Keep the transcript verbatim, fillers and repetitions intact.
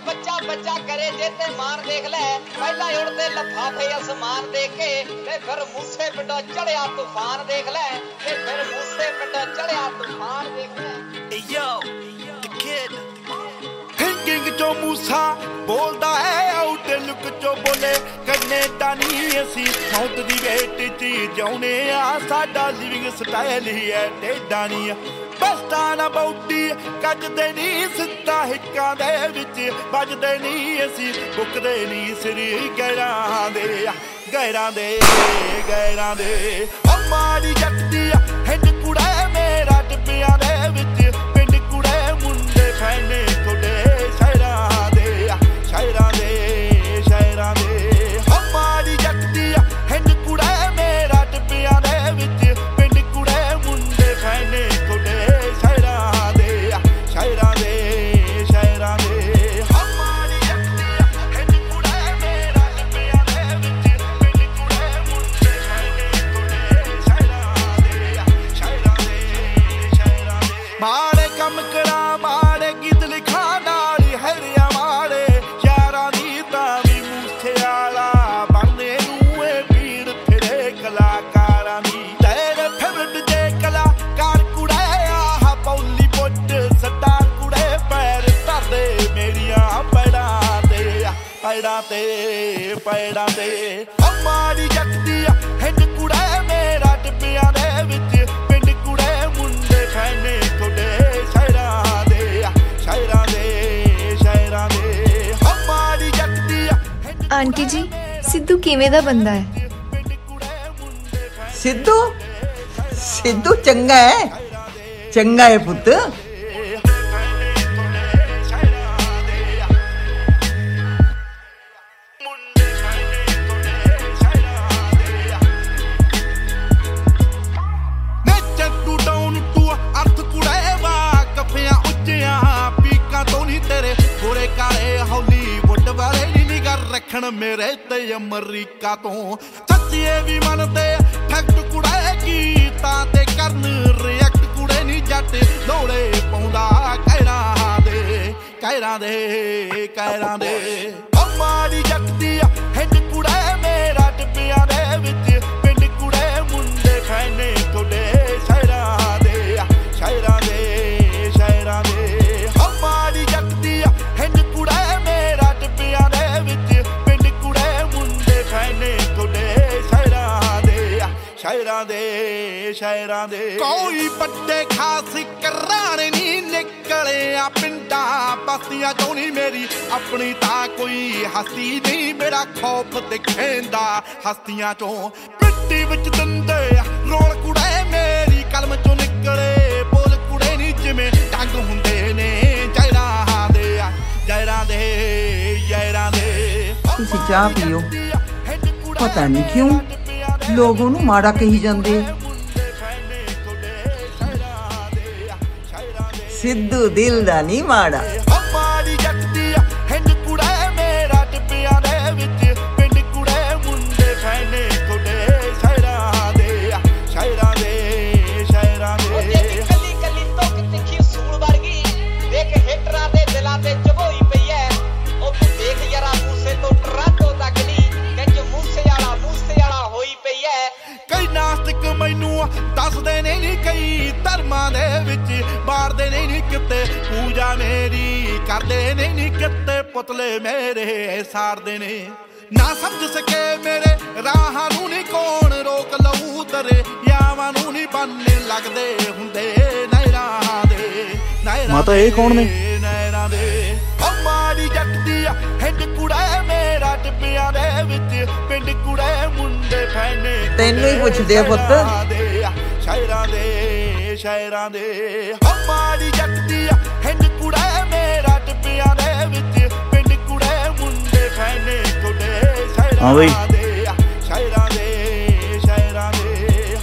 ਬੱਚਾ ਬੱਚਾ ਕਰੇ ਜੇ ਤੇ ਮਾਰ ਦੇਖ ਲੈ ਪਹਿਲਾਂ ਉੜਦੇ ਲਫਾਫੇ ਅਸਮਾਨ ਦੇ ਕੇ ਤੇ ਫਿਰ ਮੂਸੇ ਪਿੰਡੋਂ ਚੜਿਆ ਤੂਫਾਨ ਦੇਖ ਲੈ ਤੇ ਫਿਰ ਮੂਸੇ ਪਿੰਡੋਂ ਚੜਿਆ ਤੂਫਾਨ ਦੇਖ ਲੈ Hey yo, the kid Thinking ਚੋਂ ਮੂਸਾ ਬੋਲਦਾ ਹੈ ਆਊਟ ਲੁੱਕ ਚੋਂ ਬੋਲੇ ਕੈਨੇਡਾ ਨਹੀਂ ਅਸੀਂ ਸਾਊਥ ਦੀ ਵੇਟ ਚ ਜਾਉਨੇ ਆ ਸਾਡਾ ਲਿਵਿੰਗ ਸਟਾਈਲ ਹੀ ਹੈ ਟੇਡਾ ਨਹੀਂ ਬਸਤਾਂ ਨਾ ਬੌਡੀ ਕੱਜਦੇ ਨਹੀਂ ਸਿੱਧਾ ਹਿੱਕਾਂ ਦੇ ਵਿੱਚ ਵੱਜਦੇ ਨਹੀਂ ਅਸੀਂ ਬੁੱਕਦੇ ਨਹੀਂ ਸਿਰ ਗੈਰਾਂ ਦੇ ਗੈਰਾਂ ਦੇ ਗੈਰਾਂ ਦੇ ਮਾੜੀ ਜੱਟਦੀ ਹਿੰਡ ਕੁੜਾ ਮੇਰਾ ਟਿੱਬਿਆਂ ਦੇ ਵਿੱਚ ਪਿੰਡ ਕੁੜੇ ਮੁੰਡੇ ਫੈਨੇ ਤੁਹਾਡੇ ਸ਼ਹਿਰਾਂ ਦੇ ਸ਼ਹਿਰਾਂ ਦੇ ਸ਼ਹਿਰਾਂ ਦੇ ਮਾੜੀ ਜੱਟਦੀ ਹਿੰਡ ਕੁੜਾ ਮੇਰਾ ਟਿੱਬਿਆਂ ਦੇ ਵਿੱਚ ਪਿੰਡ ਕੁੜੇ ਮੁੰਡੇ ਫੈਨੇ ਤੁਹਾਡੇ ਸ਼ਹਿਰਾਂ ਦੇ ਸ਼ਹਿਰਾਂ ਦੇ ਸ਼ਹਿਰਾਂ ਦੇ ਮਾੜੀ ਜੱਟਦੀ ਹਿੰਡ ਕੁੜਾ ਮੇਰਾ ਟਿੱਬਿਆਂ ਦੇ ਵਿੱਚ ਪਿੰਡ ਕੁੜੇ ਮੁੰਡੇ ਫੈਨੇ ਤੁਹਾਡੇ ਸ਼ਹਿਰਾਂ ਦੇ ਸ਼ਹਿਰਾਂ ਦੇ ਸ਼ਹਿਰਾਂ ਦੇ ਮਾੜੇ ਕੰਮ ਕਰਾਂ ਮਾੜੇ ਗੀਤ ਲਿਖਾਂ ਨਾਲ ਹੈਰਿਆ ਮਾੜੇ ਯਾਰਾਂ ਦੀ ਤਾਂ ਵੀ ਮੂਸੇ ਵਾਲਾ ਬਣਨੇ ਨੂੰ ਇਹ ਪੀੜ ਫਿਰੇ ਕਲਾਕਾਰਾਂ ਦੀ ਤੇਰੇ ਫੇਵਰਟ ਜੇ ਕਲਾਕਾਰ ਕੁੜੇ ਆਹ ਬਾਲੀਵੁੱਡ ਸਟਾਰ ਕੁੜੇ ਪੈਰ ਧਰਦੇ ਮੇਰੀਆਂ ਪੈੜਾਂ ਤੇ ਪੈੜਾਂ ਤੇ ਪੈੜਾਂ ਤੇ ਮਾੜੀ ਜੱਟਦੀ ਹਿੰਡ ਕੁੜੇ ਮੇਰਾ ਟਿੱਬਿਆਂ ਦੇ ਵਿੱਚ ਪਿੰਡ ਕੁੜੇ ਮੁੰਡੇ ਫੈਨੇ ਤੁਹਾਡੇ ਸ਼ਹਿਰਾਂ ਦੇ ਸ਼ਹਿਰਾਂ ਦੇ ਸ਼ਹਿਰਾਂ ਦੇ ਮਾੜੀ ਜੱਟਦੀ ਆਂਟੀ ਜੀ ਸਿੱਧੂ ਕਿਵੇਂ ਦਾ ਬੰਦਾ ਹੈ ਸਿੱਧੂ ਸਿੱਧੂ ਚੰਗਾ ਹੈ ਚੰਗਾ ਹੈ ਪੁੱਤ ਰੱਖਣ ਮੇਰੇ ਤੇ ਅਮਰੀਕਾ ਤੋਂ ਸੱਚੀਏ ਵੀ ਮੰਨਦੇ ਠੱਗ ਕੁੜੇ ਗੀਤਾਂ ਤੇ ਕਰਨ ਰਿਐਕਟ ਕੁੜੇ ਨਹੀਂ ਜੱਟ ਲੋੜੇ ਪਾਉਂਦਾ ਕਹਿਰਾਂ ਦੇ ਕਹਿਰਾਂ ਦੇ ਕਹਿਰਾਂ ਦੇ ਮਾੜੀ ਜੱਟਦੀ ਹਿੰਡ ਕੁੜੇ ਮੇਰਾ ਟਿੱਬਿਆਂ ਦੇ ਵਿੱਚ ਪਿੰਡ ਕੁੜੇ ਮੁੰਡੇ ਫੈਨੇ ਤੁਹਾਡੇ ਸ਼ਹਿਰਾਂ ਦੇ ਸ਼ਹਿਰਾਂ ਦੇ ਸ਼ਹਿਰਾਂ ਦੇ ਮਾੜੀ ਜੱਟਦੀ ਹਿੰਡ ਕੁੜੇ ਮੇਰਾ ਟਿੱਬਿਆਂ ਦੇ ਵਿੱਚ ਸ਼ਹਿਰਾਂ ਦੇ ਸ਼ਹਿਰਾਂ ਦੇ ਕੋਈ ਵੱਡੇ ਖਾਸ ਘਰਾਣੇ ਨਹੀਂ ਨਿਕਲੇ ਆ ਪਿੰਡਾਂ ਬਸਤੀਆਂ ਚੋਂ ਨਹੀਂ ਮੇਰੀ ਆਪਣੀ ਤਾਂ ਕੋਈ ਹਸਤੀ ਨਹੀਂ ਮੇਰਾ ਖੌਫ ਦਿਖੇਂਦਾ ਹਸਤੀਆਂ ਚੋਂ ਪਿੱਟੀ ਵਿੱਚ ਦੰਦੇ ਰੋਲ ਕੁੜੇ ਮੇਰੀ ਕਲਮ ਚੋਂ ਨਿਕਲੇ ਬੋਲ ਕੁੜੇ ਨਹੀਂ ਜਿਵੇਂ ਟੰਗ ਹੁੰਦੇ ਨੇ ਜੈਰਾਂ ਦੇ ਜੈਰਾਂ ਦੇ ਜੈਰਾਂ ਦੇ ਤੁਸੀਂ ਚਾਹ ਪੀਓ ਪਤਾ ਨਹੀਂ ਕਿਉਂ ਲੋਕ ਉਹਨੂੰ ਮਾੜਾ ਕਹੀ ਜਾਂਦੇ ਸਿੱਧੂ ਦਿਲ ਦਾ ਨਹੀਂ ਮਾੜਾ ਮਾੜੀ ਜੱਟਦੀ ਹਿੰਡ ਕੁੜੇ ਮੇਰਾ ਟਿੱਬਿਆਂ ਦੇ ਵਿੱਚ ਪਿੰਡ ਕੁੜੇ ਮੁੰਡੇ ਫੈਨੇ ਤੁਹਾਡੇ ਸ਼ਹਿਰਾਂ ਦੇ ਸ਼ਹਿਰਾਂ ਦੇ ਸ਼ਹਿਰਾਂ ਦੇ ਕੱਲੀ ਕੱਲੀ ਧੁੱਕ ਤਿੱਖੀ ਸੂਲ ਵਰਗੀ ਦੇਖ ਹਿੱਟਰਾਂ ਦੇ ਦਿਲਾਂ ਤੇ ਚਬੋਈ ਪਈ ਐ ਉਹ ਤੂੰ ਦੇਖ ਯਾਰਾ ਮੂਸੇ ਤੋਂ ਟਰਾਂਟੋ ਤੱਕ ਨਹੀਂ ਕੰਜ ਮੂਸੇ ਵਾਲਾ ਮੂਸੇ ਵਾਲਾ ਹੋਈ ਪਈ ਐ ਕਈ ਨਾਸਤਿਕ ਮੈਨੂੰ ਦੱਸਦੇ ਨੇ ਨੀ ਕਈ ਧਰਮਾਂ ਦੇ ਵਿੱਚ ਮਾਰਦੇ ਨੇ ਨੀ ਕਿਤੇ ਪੂਜਾ ਮੇਰੀ ਕਰਦੇ ਨੇ ਨੀ ਕਿਤੇ ਪੁਤਲੇ ਮੇਰੇ ਸਾੜਦੇ ਨੇ ਨਾ ਸਮਝ ਸਕੇ ਮੇਰੇ ਰਾਹਾਂ ਨੂੰ ਨੀ ਕੌਣ ਰੋਕ ਲਊ ਤੇਰੇ ਯਾਵਾਂ ਨੂੰ ਨੀ ਬੰਨੇ ਲੱਗਦੇ ਹੁੰਦੇ ਨਹਿਰਾਂ ਦੇ ਨਹਿਰਾਂ ਮਾਤਾ ਇਹ ਕੌਣ ਨੇ ਨਹਿਰਾਂ ਦੇ ਮਾੜੀ ਜੱਟਦੀ ਹਿੰਡ ਕੁੜਾ ਮੇਰਾ ਟਿੱਬਿਆਂ ਦੇ ਵਿੱਚ ਪਿੰਡ ਕੁੜੇ ਮੁੰਡੇ ਫੈਨੇ ਤੈਨੂੰ ਹੀ ਪੁੱਛਦੇ ਆ ਪੁੱਤ ਸ਼ਹਿਰਾਂ ਦੇ ਸ਼ਹਿਰਾਂ ਦੇ ਮਾੜੀ ਜੱਟਦੀ ਹਿੰਡ ਕੁੜਾ ਮੇਰਾ ਟਿੱਬਿਆਂ ਦੇ ਵਿੱਚ ਪਿੰਡ ਕੁੜੇ ਮੁੰਡੇ ਫੈਨੇ ਤੁਹਾਡੇ ਹਾਂ ਬਈ ਸ਼ਹਿਰਾਂ ਦੇ